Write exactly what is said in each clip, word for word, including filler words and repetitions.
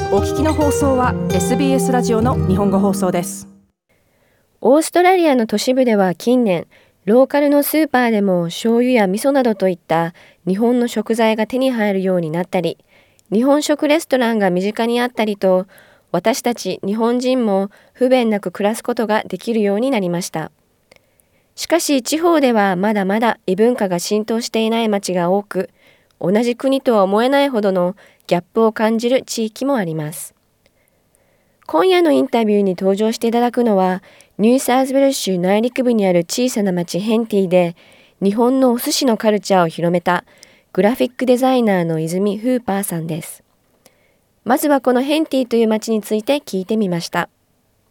お聞きの放送は エスビーエス ラジオの日本語放送です。 オーストラリアの都市部では近年、ローカルのスーパーでも醤油や味噌などといった日本の食材が手に入るようになったり、日本食レストランが身近にあったりと、私たち日本人も不便なく暮らすことができるようになりました。しかし地方ではまだまだ異文化が浸透していない町が多く、同じ国とは思えないほどのギャップを感じる地域もあります。今夜のインタビューに登場していただくのは、ニューサウスウェルズ州内陸部にある小さな町ヘンティで、日本のお寿司のカルチャーを広めたグラフィックデザイナーの泉フーパーさんです。まずはこのヘンティという町について聞いてみました。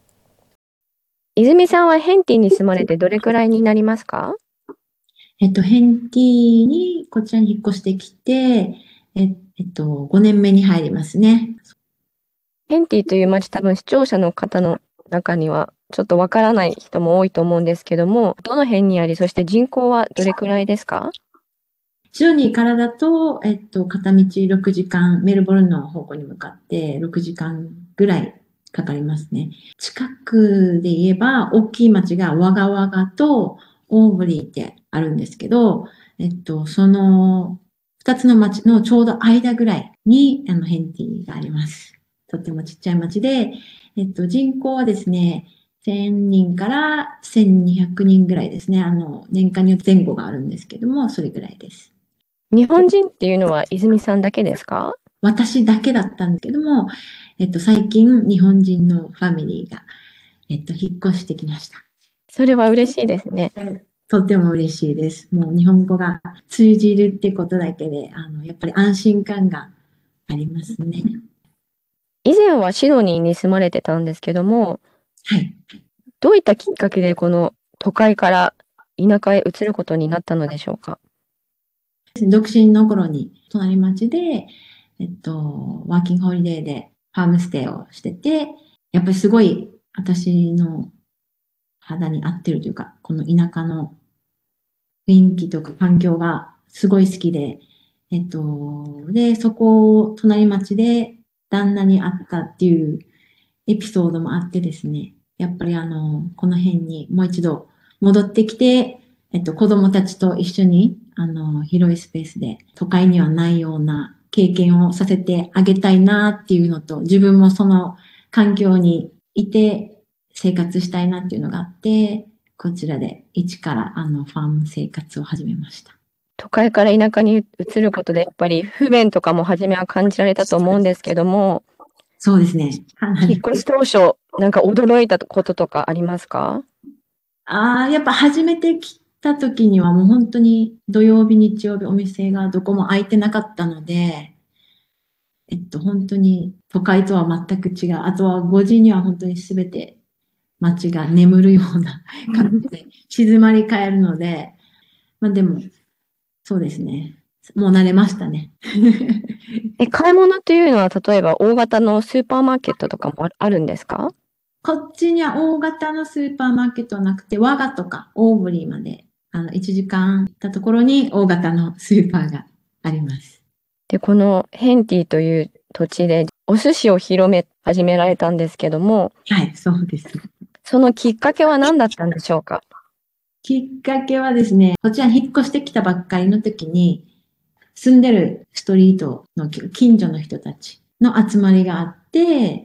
泉さんはヘンティに住まれてどれくらいになりますか？ えっと、ヘンティに、こちらに引っ越してきて、ええっと、ごねんめに入りますね。 ヘンティという町、多分視聴者の方の中にはちょっとわからない人も多いと思うんですけども、どの辺にあり、そして人口はどれくらいですか？ シドニーからだと、えっと、片道ろくじかん、メルボルンの方向に向かってろくじかんぐらいかかりますね。近くで言えば、大きい町がワガワガとオーブリーってあるんですけど、えっと、その二つの町のちょうど間ぐらいに、あの、ヘンティがあります。とってもちっちゃい町で、えっと、人口はですね、せんにんからせんにひゃくにんぐらいですね。あの、年間によって前後があるんですけども、それぐらいです。 日本人っていうのは泉さんだけですか？ 私だけだったんですけども、えっと、最近、日本人のファミリーが、えっと、引っ越してきました。 それは嬉しいですね。 とっても嬉しいです。もう日本語が通じるってことだけで、あの、やっぱり安心感がありますね。 以前はシドニーに住まれてたんですけども、 はい。 どういったきっかけでこの都会から田舎へ移ることになったのでしょうか？ 独身の頃に隣町で、えっと、ワーキングホリデーでファームステイをしてて、やっぱりすごい私の肌に合ってるというか、この田舎の雰囲気とか環境がすごい好きで、えっと、で、そこを隣町で旦那に会ったっていうエピソードもあってですね、やっぱりあの、この辺にもう一度戻ってきて、えっと、子供たちと一緒に、あの、広いスペースで都会にはないような経験をさせてあげたいなっていうのと、自分もその環境にいて生活したいなっていうのがあって、こちらで一からあの、ファーム生活を始めました。 都会から田舎に移ることでやっぱり不便とかも初めは感じられたと思うんですけども、 そうですね。 引っ越し当初、なんか驚いたこととかありますか？ ああ、やっぱ初めて来た時にはもう本当に土曜日、日曜日お店がどこも開いてなかったので、えっと、本当に都会とは全く違う。あとはごじには本当にすべて街が眠るような感じで静まり返るので、まあでも、そうですね。もう慣れましたね。 え、買い物というのは例えば大型のスーパーマーケットとかもああるんですか？ こっちには大型のスーパーマーケットはなくて、我がとかオーブリーまで、あの、いちじかん行ったところに大型のスーパーがあります。 で、このヘンティという土地でお寿司を広め始められたんですけども、 はい、そうです。 そのきっかけは何だったんでしょうか？ きっかけはですね、こちらに引っ越してきたばっかりの時に、住んでるストリートの近所の人たちの集まりがあって、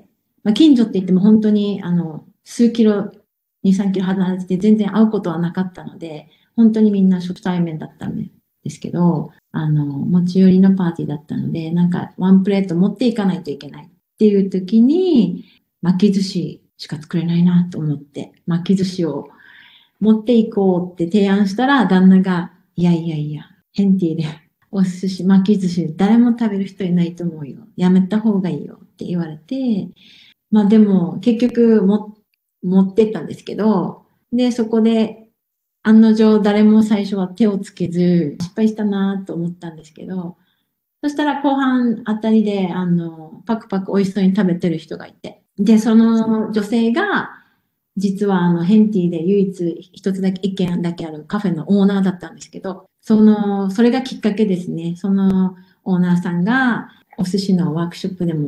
まあ、近所って言っても本当にあの数キロ、に、さんキロ離れてて全然会うことはなかったので、本当にみんな初対面だったんですけど、あの、持ち寄りのパーティーだったので、なんかワンプレート持っていかないといけないっていう時に、巻き寿司しか作れないなと思って、巻き寿司を持っていこうって提案したら、旦那が、いやいやいや、ヘンティでお寿司、巻き寿司、誰も食べる人いないと思うよ。やめた方がいいよって言われて、まあでも結局も持ってったんですけど、で、そこで案の定誰も最初は手をつけず、失敗したなと思ったんですけど、そしたら後半あたりで、あの、パクパク美味しそうに食べてる人がいて、で、その女性が、実はあの、ヘンティで唯一一つだけ、一軒だけあるカフェのオーナーだったんですけど、その、それがきっかけですね。そのオーナーさんがお寿司のワークショップでも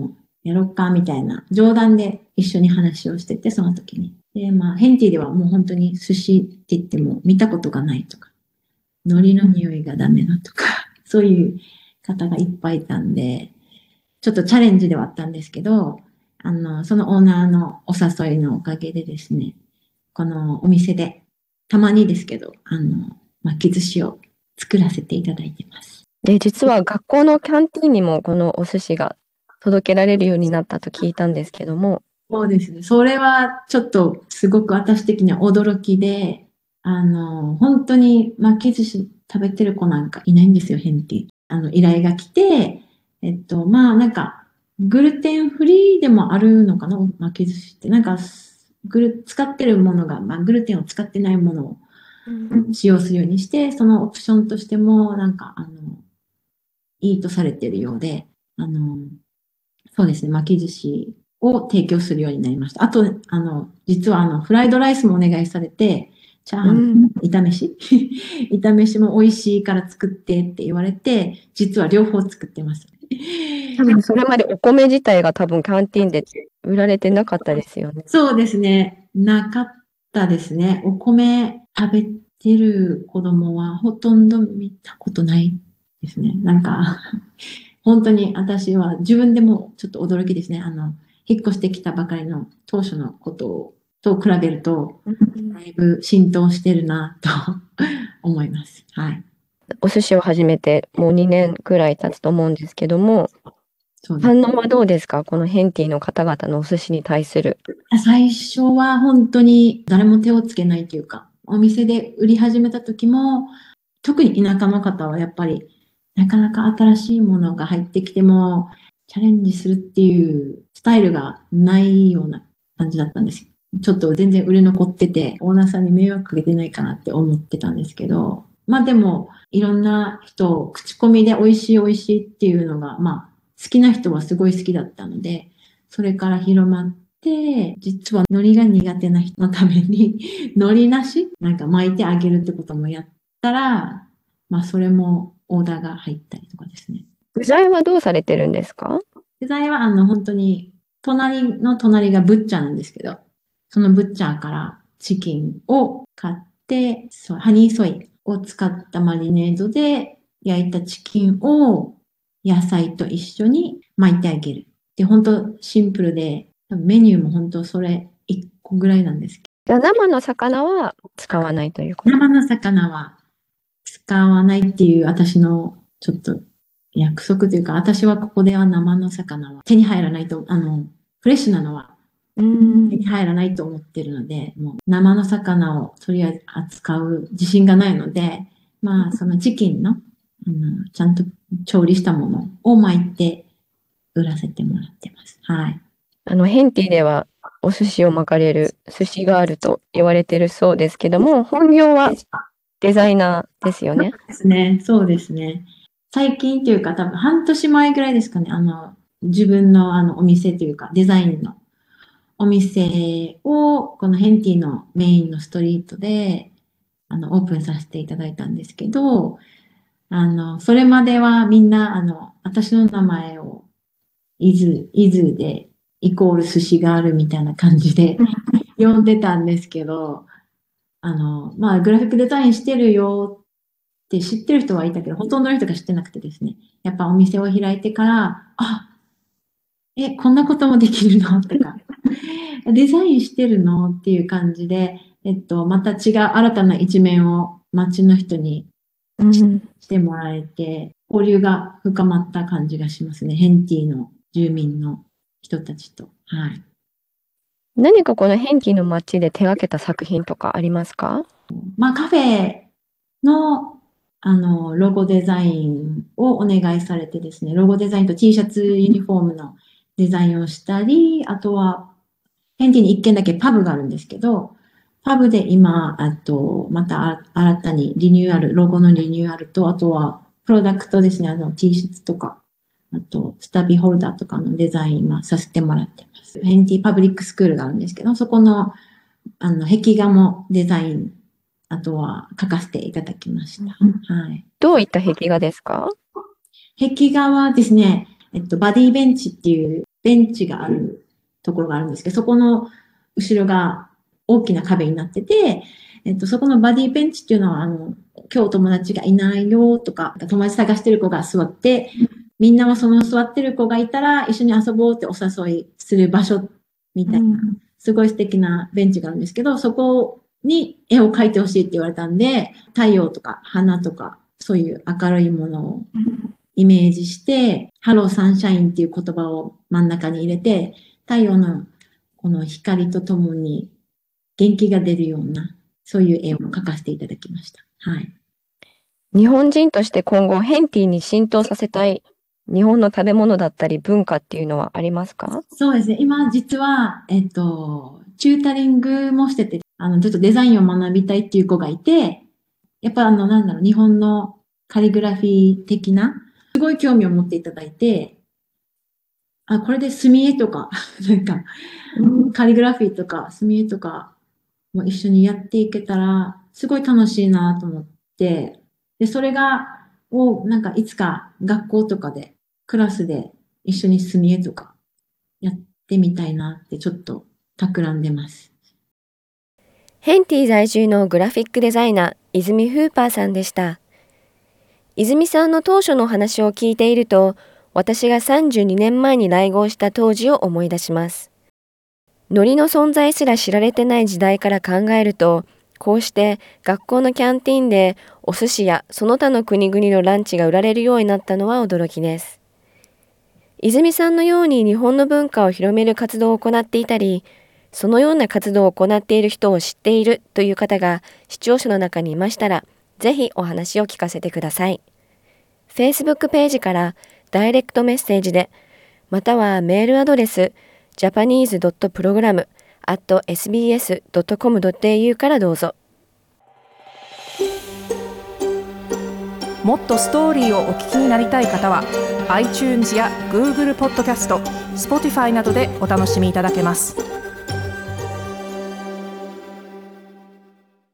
やろっかみたいな冗談で一緒に話をしてて、その時に。で、まあ、ヘンティではもう本当に寿司って言っても見たことがないとか、海苔の匂いがダメだとか、そういう方がいっぱいいたんで、ちょっとチャレンジではあったんですけど、あの、そのオーナーのお誘いのおかげでですね、このお店で、たまにですけど、あの、巻き寿司を作らせていただいてます。 で、実は学校のキャンティーンにもこのお寿司が届けられるようになったと聞いたんですけども。 そうですね。それはちょっとすごく私的には驚きで、あの、本当に巻き寿司食べてる子なんかいないんですよ、ヘンティ。あの、依頼が来て、えっと、まあなんか、グルテンフリーでもあるのかな、巻き寿司って。なんか、グル、使ってるものが、まあグルテンを使ってないものを使用するようにして、そのオプションとしても、なんか、あの、いいとされてるようで、あの、そうですね、巻き寿司を提供するようになりました。あと、あの、実はあの、フライドライスもお願いされて、チャーハン、 うん、 炒飯炒飯も美味しいから作ってって言われて、実は両方作ってます。 多分それまでお米自体が多分キャンティーンで売られてなかったですよね。 そうですね。なかったですね。お米食べてる子供はほとんど見たことないですね。なんか、本当に私は自分でもちょっと驚きですね。あの、引っ越してきたばかりの当初のことをと比べると、だいぶ浸透してるなと思います。はい。 お寿司を始めてもうにねんくらい経つと思うんですけども、 そうです。 反応はどうですか？このヘンティの方々のお寿司に対する。 最初は本当に誰も手をつけないというか、お店で売り始めた時も、特に田舎の方はやっぱり、なかなか新しいものが入ってきても、チャレンジするっていうスタイルがないような感じだったんですよ。ちょっと全然売れ残ってて、オーナーさんに迷惑かけてないかなって思ってたんですけど、まあでも、いろんな人、口コミで美味しい美味しいっていうのが、まあ、好きな人はすごい好きだったので、それから広まって、実は海苔が苦手な人のために、海苔なしなんか巻いてあげるってこともやったら、まあそれもオーダーが入ったりとかですね。 具材はどうされてるんですか？ 具材はあの本当に、隣の隣がブッチャーなんですけど、そのブッチャーからチキンを買って、そうハニーソイを使ったマリネードで焼いたチキンを野菜と一緒に巻いてあげる。で、本当シンプルで、メニューも本当それいっこぐらいなんですけじゃあ生の魚は使わないというこど、 と。 生の魚は使わないっていう私のちょっと約束というか、私はここでは生の魚は手に入らないと、あの、フレッシュなのはうん手に入らないと思ってるので、もう生の魚をとりあえず扱う自信がないので、まあ、そのチキンの、あの、ちゃんと調理したものを巻いて売らせてもらってます。はい。 あのヘンティではお寿司を巻かれる寿司ガールと言われてるそうですけども、本業はデザイナーですよね。 ですね。そうですね。最近というか多分半年前ぐらいですかね。あの、自分のあのお店というかデザインのお店をこのヘンティのメインのストリートであのオープンさせていただいたんですけど、あの、それまではみんなあの、私の名前をイズ、イズでイコール寿司があるみたいな感じで呼んでたんですけど、あの、まあ、グラフィックデザインしてるよって知ってる人はいたけど、ほとんどの人が知ってなくてですね。やっぱお店を開いてから、あ、え、こんなこともできるのとか、デザインしてるのっていう感じで、えっと、また違う新たな一面を街の人にうん、 してもらえて、交流が深まった感じがしますね。ヘンティの住民の人たちと。はい。 何かこのヘンティの街で手掛けた作品とかありますか？ まあ、カフェの、あの、ロゴデザインをお願いされてですね、ロゴデザインと T シャツユニフォームのデザインをしたり、あとは、ヘンティに一軒だけパブがあるんですけど、パブで今、あと、また新たにリニューアル、ロゴのリニューアルと、あとは、プロダクトですね、あの、T シャツとか、あと、スタビホルダーとかのデザインはさせてもらってます。ヘンティパブリックスクールがあるんですけど、そこの、あの、壁画もデザイン、あとは書かせていただきました。はい。 どういった壁画ですか？ 壁画はですね、えっと、バディベンチっていうベンチがあるところがあるんですけど、そこの後ろが大きな壁になってて、えっと、そこのバディベンチっていうのは、あの、今日友達がいないよとか、友達探してる子が座って、みんなもその座ってる子がいたら一緒に遊ぼうってお誘いする場所みたいな、すごい素敵なベンチがあるんですけど、そこに絵を描いてほしいって言われたんで、太陽とか花とか、そういう明るいものをイメージして、ハローサンシャインっていう言葉を真ん中に入れて、太陽のこの光とともに元気が出るような、そういう絵を描かせていただきました。はい。 日本人として今後ヘンティに浸透させたい日本の食べ物だったり文化っていうのはありますか？ そうですね。今実は、えっと、チュータリングもしてて、あの、ちょっとデザインを学びたいっていう子がいて、やっぱあの、なんだろう、日本のカリグラフィー的な、すごい興味を持っていただいて、あ、これで墨絵とか、なんか、カリグラフィーとか墨絵とかも一緒にやっていけたら、すごい楽しいなと思って、で、それが、を、なんかいつか学校とかで、クラスで一緒に墨絵とかやってみたいなってちょっと企んでます。 ヘンティ在住のグラフィックデザイナー、泉フーパーさんでした。泉さんの当初の話を聞いていると、私がさんじゅうにねんまえに来郷した当時を思い出します。海苔の存在すら知られてない時代から考えると、こうして学校のキャンティーンでお寿司やその他の国々のランチが売られるようになったのは驚きです。泉さんのように日本の文化を広める活動を行っていたり、そのような活動を行っている人を知っているという方が視聴者の中にいましたら、ぜひお話を聞かせてください。Facebook ページからダイレクトメッセージで、またはメールアドレス ジャパニーズドットプログラム アットエスビーエスドットコムドットエーユー からどうぞ。 もっとストーリーをお聞きになりたい方は iTunes や Google ポッドキャスト、Spotify などでお楽しみいただけます。